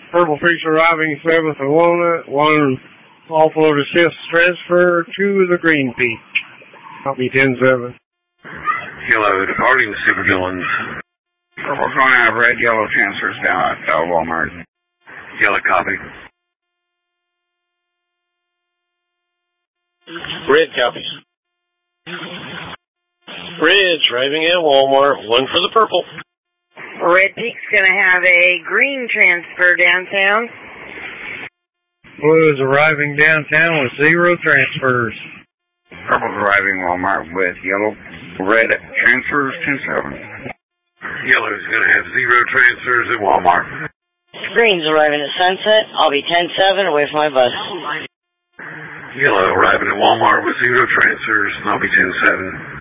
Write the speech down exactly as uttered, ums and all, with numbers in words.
Purple Freak's arriving seventh and Walnut. One offload assist transfer to the Green Peak. Copy ten seven. Yellow, departing the supervillains. Purple's going to have red, yellow transfers down at uh, Walmart. Yellow, copy. Red copies. Red's arriving at Walmart. One for the purple. Red Peak's going to have a green transfer downtown. Blue is arriving downtown with zero transfers. Purple's arriving Walmart with yellow, red transfers, ten seven. Yellow's going to have zero transfers at Walmart. Green's arriving at Sunset. I'll be ten seven away from my bus. Yellow arriving at Walmart with zero transfers, and I'll be ten seven.